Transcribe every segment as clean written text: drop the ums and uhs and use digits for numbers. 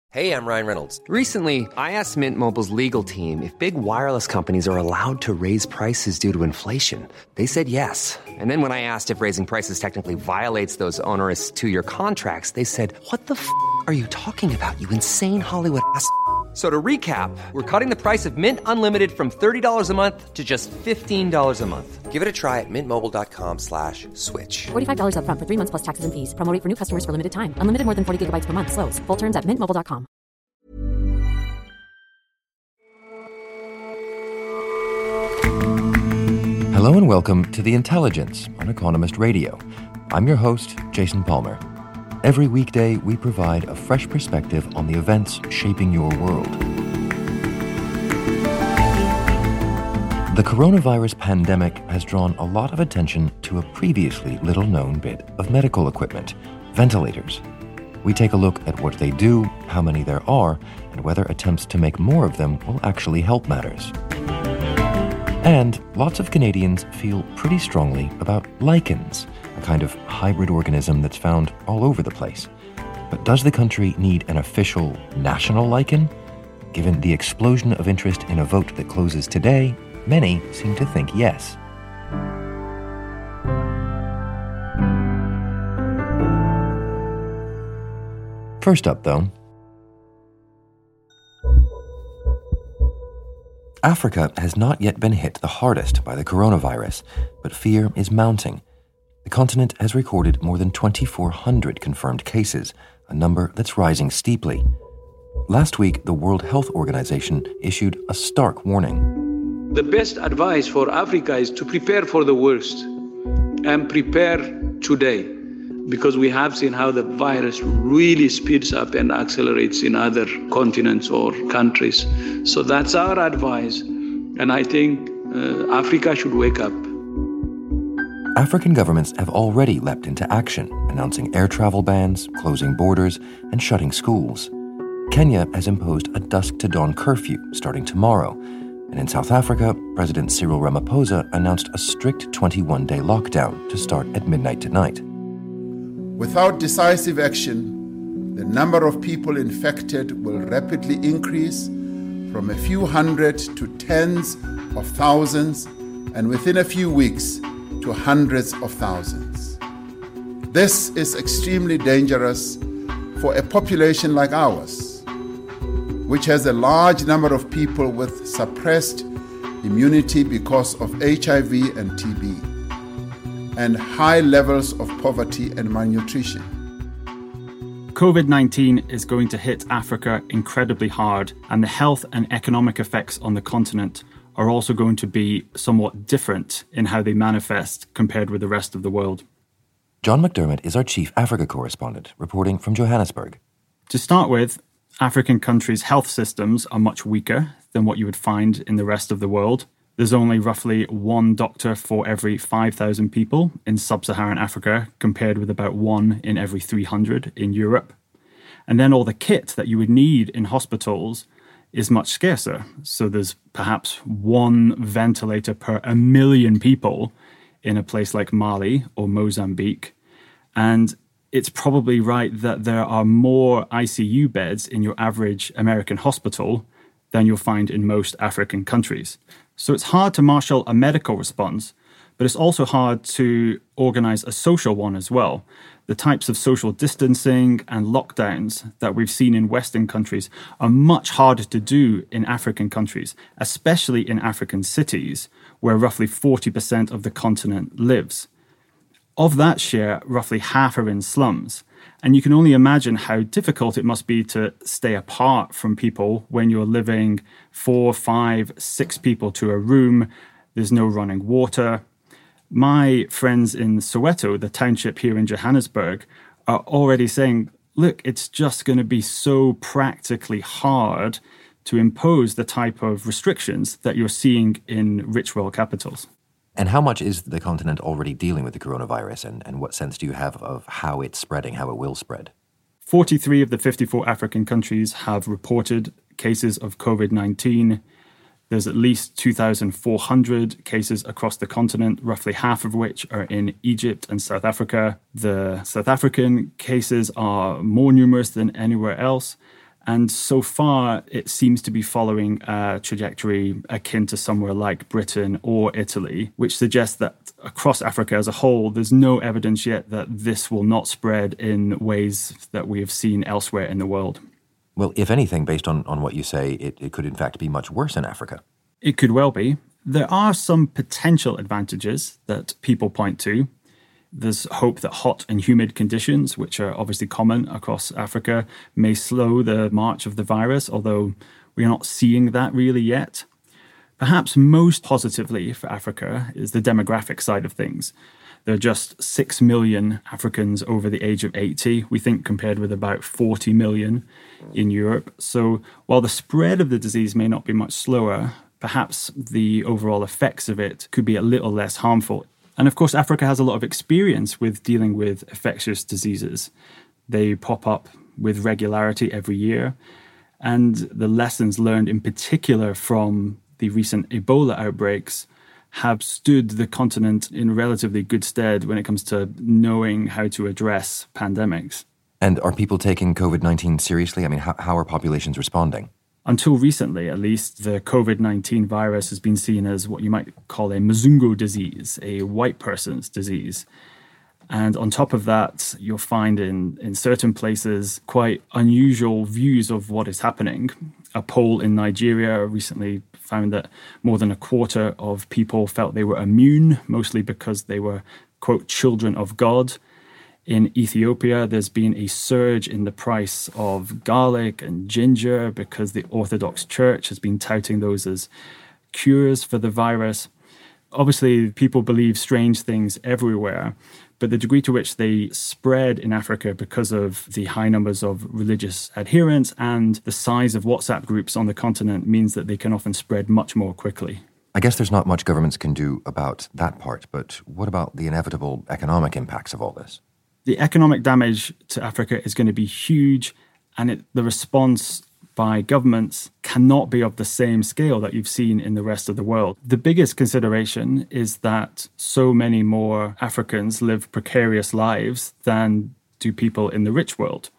Hey, I'm Ryan Reynolds. Recently, I asked Mint Mobile's legal team if big wireless companies are allowed to raise prices due to inflation. They said yes. And then when I asked if raising prices technically violates those onerous two-year contracts, they said, "What the f*** are you talking about, you insane Hollywood ass?" So to recap, we're cutting the price of Mint Unlimited from $30 a month to just $15 a month. Give it a try at mintmobile.com/switch. $45 up front for 3 months plus taxes and fees. Promo rate for new customers for limited time. Unlimited more than 40 gigabytes per month. Slows full terms at mintmobile.com. Hello and welcome to The Intelligence on Economist Radio. I'm your host, Jason Palmer. Every weekday, we provide a fresh perspective on the events shaping your world. The coronavirus pandemic has drawn a lot of attention to a previously little-known bit of medical equipment, ventilators. We take a look at what they do, how many there are, and whether attempts to make more of them will actually help matters. And lots of Canadians feel pretty strongly about lichens, a kind of hybrid organism that's found all over the place. But does the country need an official national lichen? Given the explosion of interest in a vote that closes today, many seem to think yes. First up, though, Africa has not yet been hit the hardest by the coronavirus, but fear is mounting. The continent has recorded more than 2,400 confirmed cases, a number that's rising steeply. Last week, the World Health Organization issued a stark warning. The best advice for Africa is to prepare for the worst and prepare today, because we have seen how the virus really speeds up and accelerates in other continents or countries. So that's our advice, and I think Africa should wake up. African governments have already leapt into action, announcing air travel bans, closing borders, and shutting schools. Kenya has imposed a dusk-to-dawn curfew starting tomorrow, and in South Africa, President Cyril Ramaphosa announced a strict 21-day lockdown to start at midnight tonight. Without decisive action, the number of people infected will rapidly increase from a few hundred to tens of thousands, and within a few weeks to hundreds of thousands. This is extremely dangerous for a population like ours, which has a large number of people with suppressed immunity because of HIV and TB, and high levels of poverty and malnutrition. COVID-19 is going to hit Africa incredibly hard, and the health and economic effects on the continent are also going to be somewhat different in how they manifest compared with the rest of the world. John McDermott is our chief Africa correspondent, reporting from Johannesburg. To start with, African countries' health systems are much weaker than what you would find in the rest of the world. There's only roughly one doctor for every 5,000 people in sub-Saharan Africa, compared with about one in every 300 in Europe. And then all the kit that you would need in hospitals is much scarcer. So there's perhaps one ventilator per 1 million people in a place like Mali or Mozambique. And it's probably right that there are more ICU beds in your average American hospital than you'll find in most African countries. So it's hard to marshal a medical response, but it's also hard to organize a social one as well. The types of social distancing and lockdowns that we've seen in Western countries are much harder to do in African countries, especially in African cities, where roughly 40% of the continent lives. Of that share, roughly half are in slums. And you can only imagine how difficult it must be to stay apart from people when you're living 4, 5, 6 people to a room. There's no running water. My friends in Soweto, the township here in Johannesburg, are already saying, look, it's just going to be so practically hard to impose the type of restrictions that you're seeing in rich world capitals. And how much is the continent already dealing with the coronavirus, and what sense do you have of how it's spreading, how it will spread? 43 of the 54 African countries have reported cases of COVID-19. There's at least 2,400 cases across the continent, roughly half of which are in Egypt and South Africa. The South African cases are more numerous than anywhere else. And so far, it seems to be following a trajectory akin to somewhere like Britain or Italy, which suggests that across Africa as a whole, there's no evidence yet that this will not spread in ways that we have seen elsewhere in the world. Well, if anything, based on what you say, it could in fact be much worse in Africa. It could well be. There are some potential advantages that people point to. There's hope that hot and humid conditions, which are obviously common across Africa, may slow the march of the virus, although we are not seeing that really yet. Perhaps most positively for Africa is the demographic side of things. There are just 6 million Africans over the age of 80, we think, compared with about 40 million in Europe. So while the spread of the disease may not be much slower, perhaps the overall effects of it could be a little less harmful. And of course, Africa has a lot of experience with dealing with infectious diseases. They pop up with regularity every year. And the lessons learned in particular from the recent Ebola outbreaks have stood the continent in relatively good stead when it comes to knowing how to address pandemics. And are people taking COVID-19 seriously? I mean, how are populations responding? Until recently, at least, the COVID-19 virus has been seen as what you might call a Mzungu disease, a white person's disease. And on top of that, you'll find in certain places quite unusual views of what is happening. A poll in Nigeria recently found that more than a quarter of people felt they were immune, mostly because they were, quote, children of God. In Ethiopia, there's been a surge in the price of garlic and ginger because the Orthodox Church has been touting those as cures for the virus. Obviously, people believe strange things everywhere, but the degree to which they spread in Africa because of the high numbers of religious adherents and the size of WhatsApp groups on the continent means that they can often spread much more quickly. I guess there's not much governments can do about that part, but what about the inevitable economic impacts of all this? The economic damage to Africa is going to be huge, and the response by governments cannot be of the same scale that you've seen in the rest of the world. The biggest consideration is that so many more Africans live precarious lives than do people in the rich world.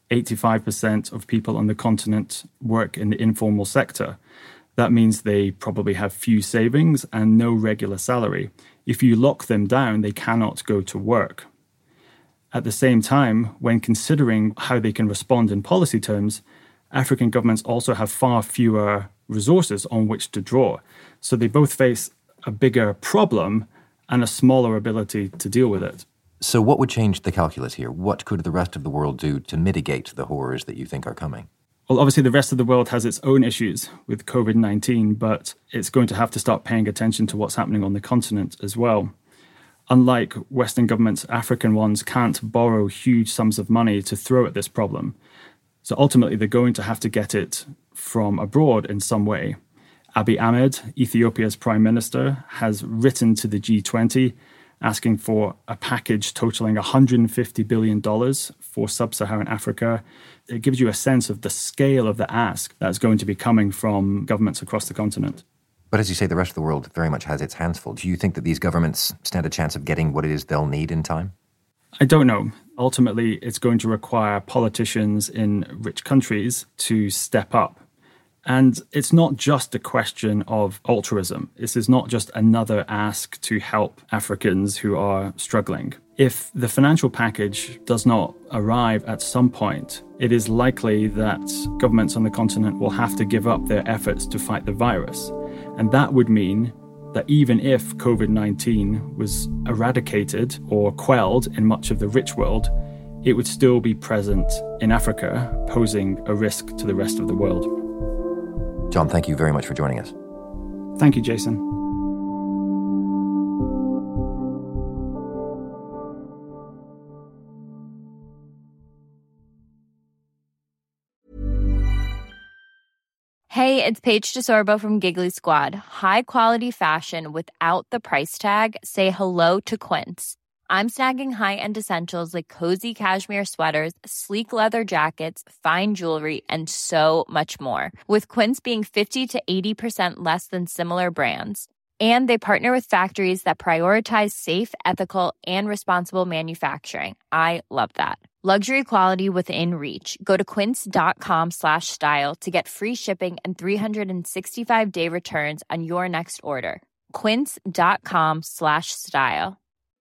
85% of people on the continent work in the informal sector. That means they probably have few savings and no regular salary. If you lock them down, they cannot go to work. At the same time, when considering how they can respond in policy terms, African governments also have far fewer resources on which to draw. So they both face a bigger problem and a smaller ability to deal with it. So what would change the calculus here? What could the rest of the world do to mitigate the horrors that you think are coming? Well, obviously, the rest of the world has its own issues with COVID-19, but it's going to have to start paying attention to what's happening on the continent as well. Unlike Western governments, African ones can't borrow huge sums of money to throw at this problem. So ultimately, they're going to have to get it from abroad in some way. Abiy Ahmed, Ethiopia's prime minister, has written to the G20 asking for a package totaling $150 billion for sub-Saharan Africa. It gives you a sense of the scale of the ask that's going to be coming from governments across the continent. But as you say, the rest of the world very much has its hands full. Do you think that these governments stand a chance of getting what it is they'll need in time? I don't know. Ultimately, it's going to require politicians in rich countries to step up. And it's not just a question of altruism. This is not just another ask to help Africans who are struggling. If the financial package does not arrive at some point, it is likely that governments on the continent will have to give up their efforts to fight the virus. And that would mean that even if COVID-19 was eradicated or quelled in much of the rich world, it would still be present in Africa, posing a risk to the rest of the world. John, thank you very much for joining us. Thank you, Jason. Hey, it's Paige DeSorbo from Giggly Squad. High quality fashion without the price tag. Say hello to Quince. I'm snagging high-end essentials like cozy cashmere sweaters, sleek leather jackets, fine jewelry, and so much more. With Quince being 50 to 80% less than similar brands. And they partner with factories that prioritize safe, ethical, and responsible manufacturing. I love that. Luxury quality within reach. Go to quince.com/style to get free shipping and 365-day returns on your next order. Quince.com/style.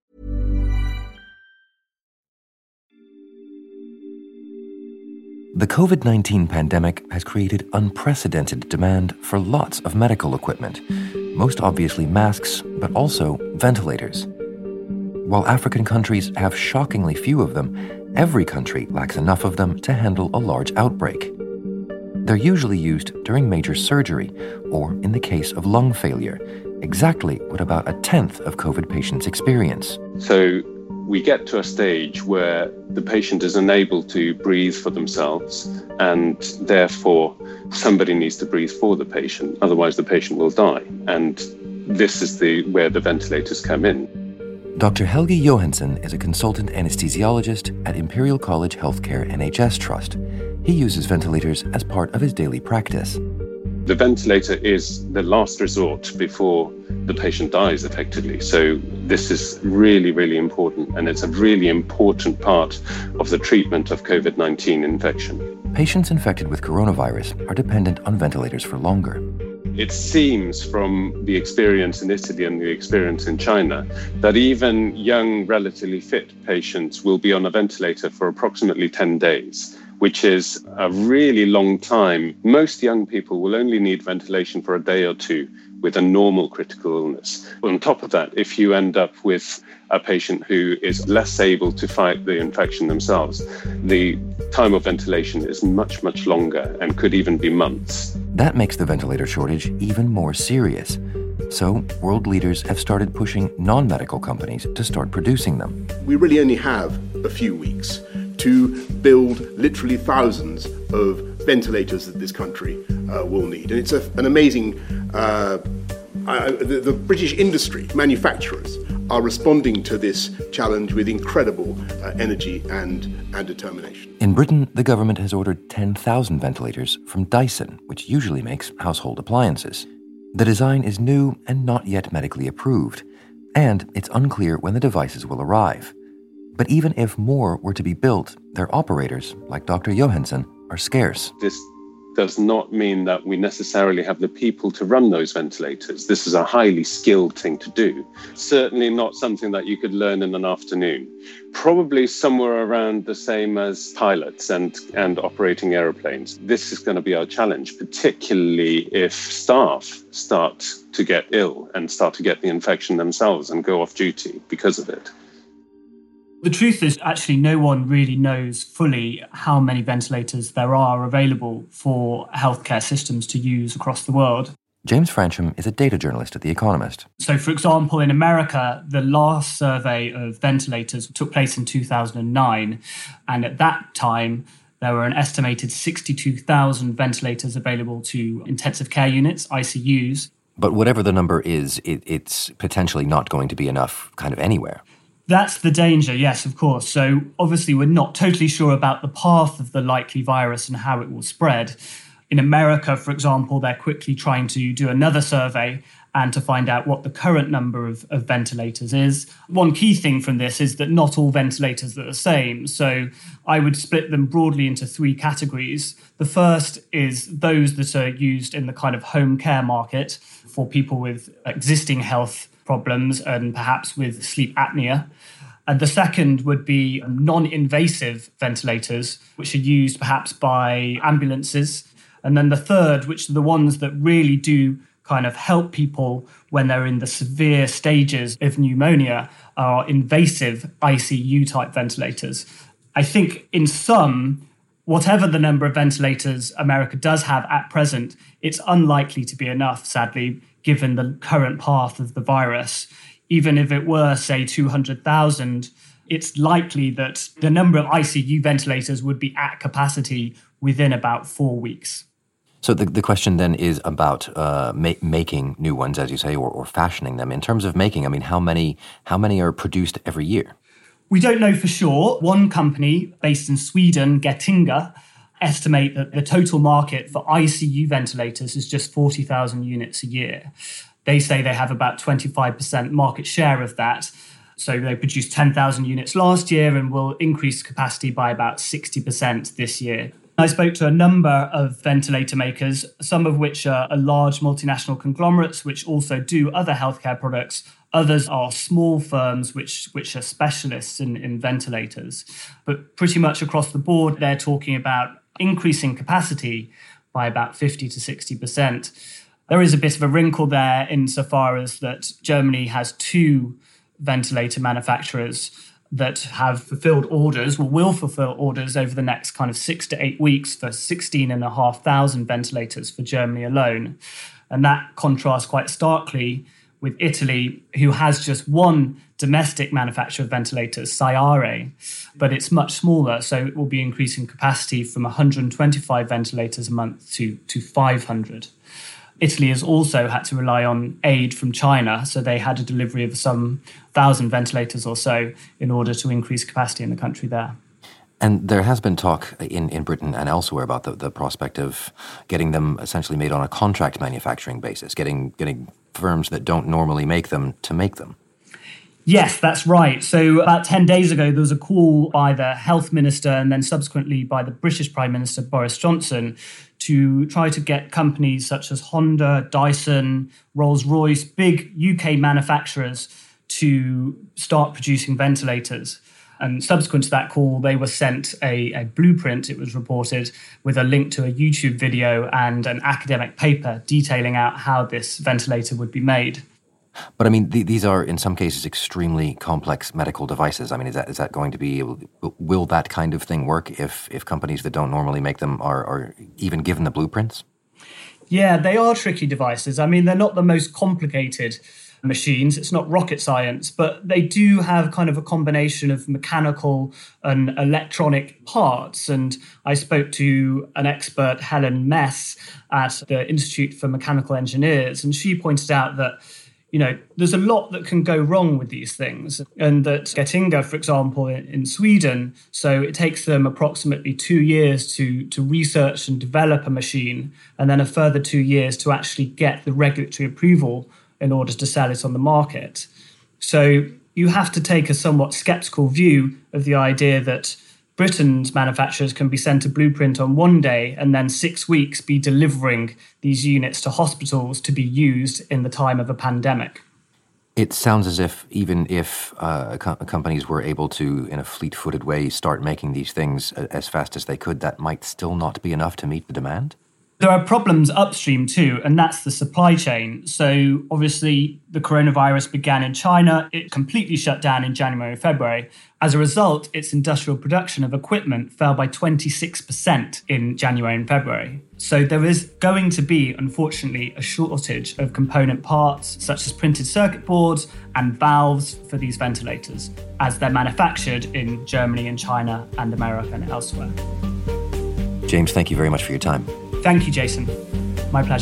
The COVID-19 pandemic has created unprecedented demand for lots of medical equipment, most obviously masks, but also ventilators. While African countries have shockingly few of them, every country lacks enough of them to handle a large outbreak. They're usually used during major surgery or in the case of lung failure, exactly what about a tenth of COVID patients experience. So we get to a stage where the patient is unable to breathe for themselves, and therefore somebody needs to breathe for the patient, otherwise the patient will die. And this is where the ventilators come in. Dr. Helge Johansen is a consultant anesthesiologist at Imperial College Healthcare NHS Trust. He uses ventilators as part of his daily practice. The ventilator is the last resort before the patient dies, effectively. So this is really, really important, and it's a really important part of the treatment of COVID-19 infection. Patients infected with coronavirus are dependent on ventilators for longer. It seems from the experience in Italy and the experience in China that even young, relatively fit patients will be on a ventilator for approximately 10 days, which is a really long time. Most young people will only need ventilation for a day or two with a normal critical illness. On top of that, if you end up with a patient who is less able to fight the infection themselves, the time of ventilation is much, much longer and could even be months. That makes the ventilator shortage even more serious. So, world leaders have started pushing non-medical companies to start producing them. We really only have a few weeks to build literally thousands of ventilators that this country will need. And it's an amazing... The British industry, manufacturers, are responding to this challenge with incredible energy and determination. In Britain, the government has ordered 10,000 ventilators from Dyson, which usually makes household appliances. The design is new and not yet medically approved, and it's unclear when the devices will arrive. But even if more were to be built, their operators, like Dr. Johansen, are scarce. This does not mean that we necessarily have the people to run those ventilators. This is a highly skilled thing to do. Certainly not something that you could learn in an afternoon. Probably somewhere around the same as pilots and operating aeroplanes. This is going to be our challenge, particularly if staff start to get ill and start to get the infection themselves and go off duty because of it. The truth is, actually, no one really knows fully how many ventilators there are available for healthcare systems to use across the world. James Francham is a data journalist at The Economist. So, for example, in America, the last survey of ventilators took place in 2009. And at that time, there were an estimated 62,000 ventilators available to intensive care units, ICUs. But whatever the number is, it's potentially not going to be enough kind of anywhere. That's the danger, yes, of course. So obviously we're not totally sure about the path of the likely virus and how it will spread. In America, for example, they're quickly trying to do another survey and to find out what the current number of ventilators is. One key thing from this is that not all ventilators are the same. So I would split them broadly into three categories. The first is those that are used in the kind of home care market for people with existing health problems and perhaps with sleep apnea. And the second would be non-invasive ventilators, which are used perhaps by ambulances. And then the third, which are the ones that really do kind of help people when they're in the severe stages of pneumonia, are invasive ICU-type ventilators. I think in sum, whatever the number of ventilators America does have at present, it's unlikely to be enough, sadly, given the current path of the virus. Even if it were, say, 200,000, it's likely that the number of ICU ventilators would be at capacity within about 4 weeks. So the question then is about making new ones, as you say, or fashioning them. In terms of making, I mean, how many are produced every year? We don't know for sure. One company based in Sweden, Getinge, estimate that the total market for ICU ventilators is just 40,000 units a year. They say they have about 25% market share of that. So they produced 10,000 units last year and will increase capacity by about 60% this year. I spoke to a number of ventilator makers, some of which are large multinational conglomerates, which also do other healthcare products. Others are small firms which are specialists in ventilators. But pretty much across the board, they're talking about increasing capacity by about 50 to 60%. There is a bit of a wrinkle there insofar as that Germany has 2 ventilator manufacturers that have fulfilled orders, or will fulfill orders over the next kind of 6 to 8 weeks for 16,500 ventilators for Germany alone. And that contrasts quite starkly with Italy, who has just one domestic manufacturer of ventilators, Saiare, but it's much smaller, so it will be increasing capacity from 125 ventilators a month to 500. Italy has also had to rely on aid from China, so they had a delivery of some 1,000 ventilators or so in order to increase capacity in the country there. And there has been talk in Britain and elsewhere about the prospect of getting them essentially made on a contract manufacturing basis, getting firms that don't normally make them to make them. Yes, that's right. So about 10 days ago, there was a call by the health minister and then subsequently by the British Prime Minister Boris Johnson to try to get companies such as Honda, Dyson, Rolls-Royce, big UK manufacturers to start producing ventilators. And subsequent to that call, they were sent a blueprint, it was reported, with a link to a YouTube video and an academic paper detailing out how this ventilator would be made. But I mean, these are in some cases extremely complex medical devices. I mean, is that going to be, will that kind of thing work if companies that don't normally make them are even given the blueprints? Yeah, they are tricky devices. I mean, they're not the most complicated machines. It's not rocket science, but they do have kind of a combination of mechanical and electronic parts. And I spoke to an expert, Helen Mess, at the Institute for Mechanical Engineers, and she pointed out that there's a lot that can go wrong with these things. And that Getinge, for example, in Sweden, so it takes them approximately 2 years to research and develop a machine, and then a further 2 years to actually get the regulatory approval in order to sell it on the market. So you have to take a somewhat sceptical view of the idea that Britain's manufacturers can be sent a blueprint on one day and then 6 weeks be delivering these units to hospitals to be used in the time of a pandemic. It sounds as if even if companies were able to, in a fleet-footed way, start making these things as fast as they could, that might still not be enough to meet the demand? There are problems upstream too, and that's the supply chain. So obviously the coronavirus began in China. It completely shut down in January and February. As a result, its industrial production of equipment fell by 26% in January and February. So there is going to be, unfortunately, a shortage of component parts such as printed circuit boards and valves for these ventilators, as they're manufactured in Germany and China and America and elsewhere. James, thank you very much for your time. Thank you, Jason. My pleasure.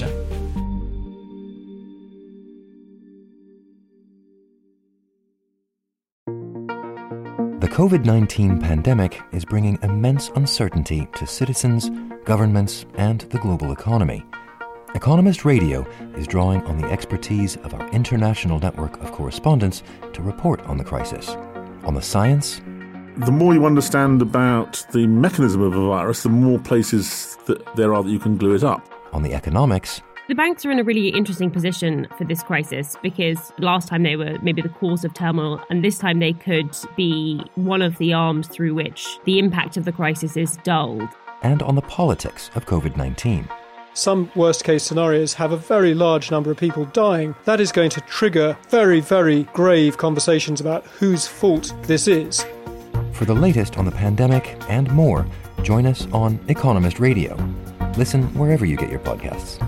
The COVID-19 pandemic is bringing immense uncertainty to citizens, governments, and the global economy. Economist Radio is drawing on the expertise of our international network of correspondents to report on the crisis, on the science. The more you understand about the mechanism of a virus, the more places that there are that you can glue it up. On the economics. The banks are in a really interesting position for this crisis because last time they were maybe the cause of turmoil, and this time they could be one of the arms through which the impact of the crisis is dulled. And on the politics of COVID-19. Some worst-case scenarios have a very large number of people dying. That is going to trigger very, very grave conversations about whose fault this is. For the latest on the pandemic and more, join us on Economist Radio. Listen wherever you get your podcasts.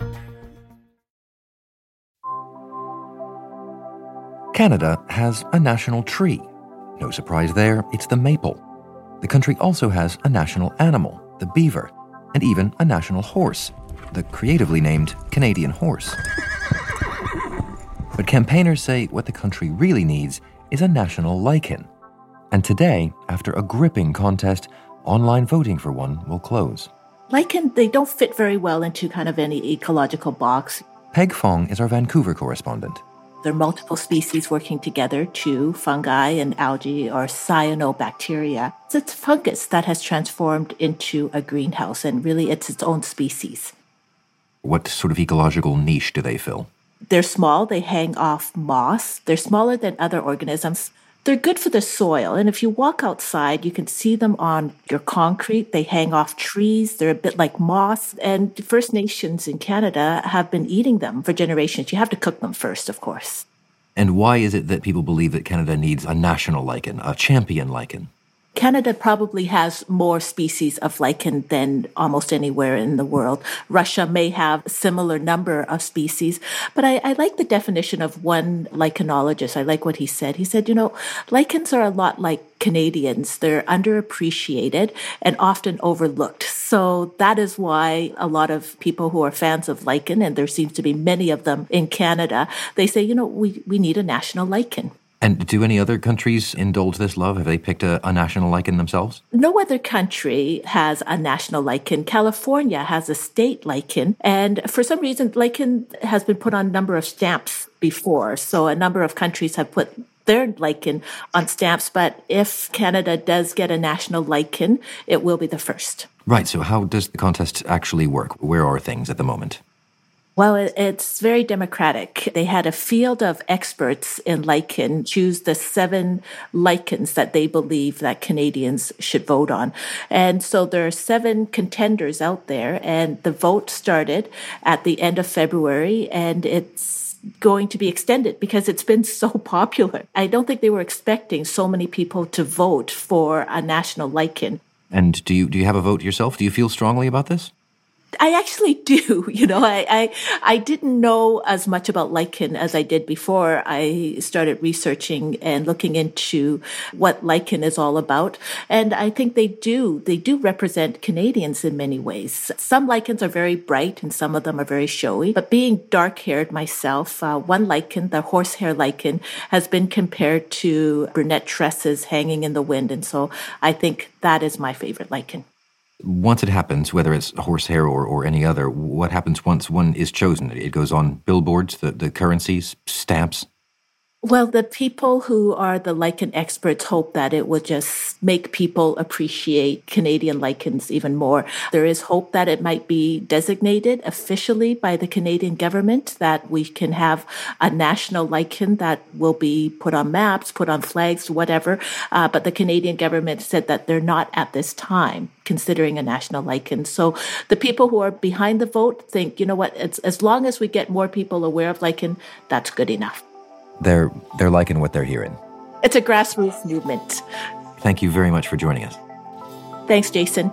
Canada has a national tree. No surprise there, it's the maple. The country also has a national animal, the beaver, and even a national horse, the creatively named Canadian horse. But campaigners say what the country really needs is a national lichen. And today, after a gripping contest, online voting for one will close. Lichen, they don't fit very well into kind of any ecological box. Peg Fong is our Vancouver correspondent. There are multiple species working together too, fungi and algae or cyanobacteria. It's a fungus that has transformed into a greenhouse, and really it's its own species. What sort of ecological niche do they fill? They're small. They hang off moss. They're smaller than other organisms. They're good for the soil. And if you walk outside, you can see them on your concrete. They hang off trees. They're a bit like moss. And First Nations in Canada have been eating them for generations. You have to cook them first, of course. And why is it that people believe that Canada needs a national lichen, a champion lichen? Canada probably has more species of lichen than almost anywhere in the world. Russia may have a similar number of species, but I like the definition of one lichenologist. I like what he said. He said, lichens are a lot like Canadians. They're underappreciated and often overlooked. So that is why a lot of people who are fans of lichen, and there seems to be many of them in Canada, they say, we need a national lichen. And do any other countries indulge this love? Have they picked a national lichen themselves? No other country has a national lichen. California has a state lichen. And for some reason, lichen has been put on a number of stamps before. So a number of countries have put their lichen on stamps. But if Canada does get a national lichen, it will be the first. Right. So how does the contest actually work? Where are things at the moment? Well, it's very democratic. They had a field of experts in lichen choose the 7 lichens that they believe that Canadians should vote on. And so there are 7 contenders out there, and the vote started at the end of February, and it's going to be extended because it's been so popular. I don't think they were expecting so many people to vote for a national lichen. And do you have a vote yourself? Do you feel strongly about this? I actually do. I didn't know as much about lichen as I did before I started researching and looking into what lichen is all about. And I think they do represent Canadians in many ways. Some lichens are very bright and some of them are very showy. But being dark-haired myself, one lichen, the horsehair lichen, has been compared to brunette tresses hanging in the wind. And so I think that is my favorite lichen. Once it happens, whether it's horsehair or any other, what happens once one is chosen? It goes on billboards, the currencies, stamps? Well, the people who are the lichen experts hope that it will just make people appreciate Canadian lichens even more. There is hope that it might be designated officially by the Canadian government, that we can have a national lichen that will be put on maps, put on flags, whatever. But the Canadian government said that they're not at this time considering a national lichen. So the people who are behind the vote think, it's, as long as we get more people aware of lichen, that's good enough. They're liking what they're hearing. It's a grassroots movement. Thank you very much for joining us. Thanks, Jason.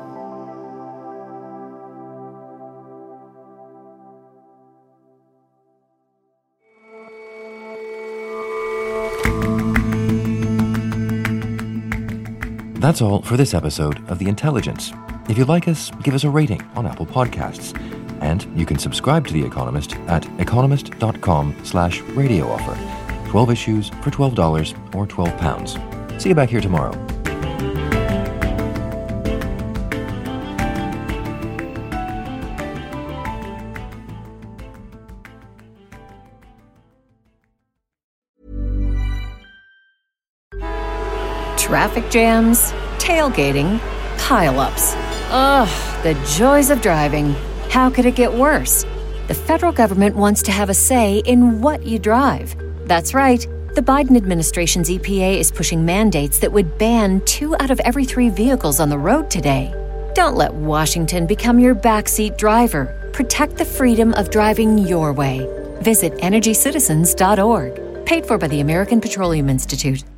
That's all for this episode of The Intelligence. If you like us, give us a rating on Apple Podcasts. And you can subscribe to The Economist at economist.com/radio offer. 12 issues for $12 or £12. See you back here tomorrow. Traffic jams, tailgating, pile-ups. Ugh, the joys of driving. How could it get worse? The federal government wants to have a say in what you drive. That's right. The Biden administration's EPA is pushing mandates that would ban 2 out of every 3 vehicles on the road today. Don't let Washington become your backseat driver. Protect the freedom of driving your way. Visit EnergyCitizens.org. Paid for by the American Petroleum Institute.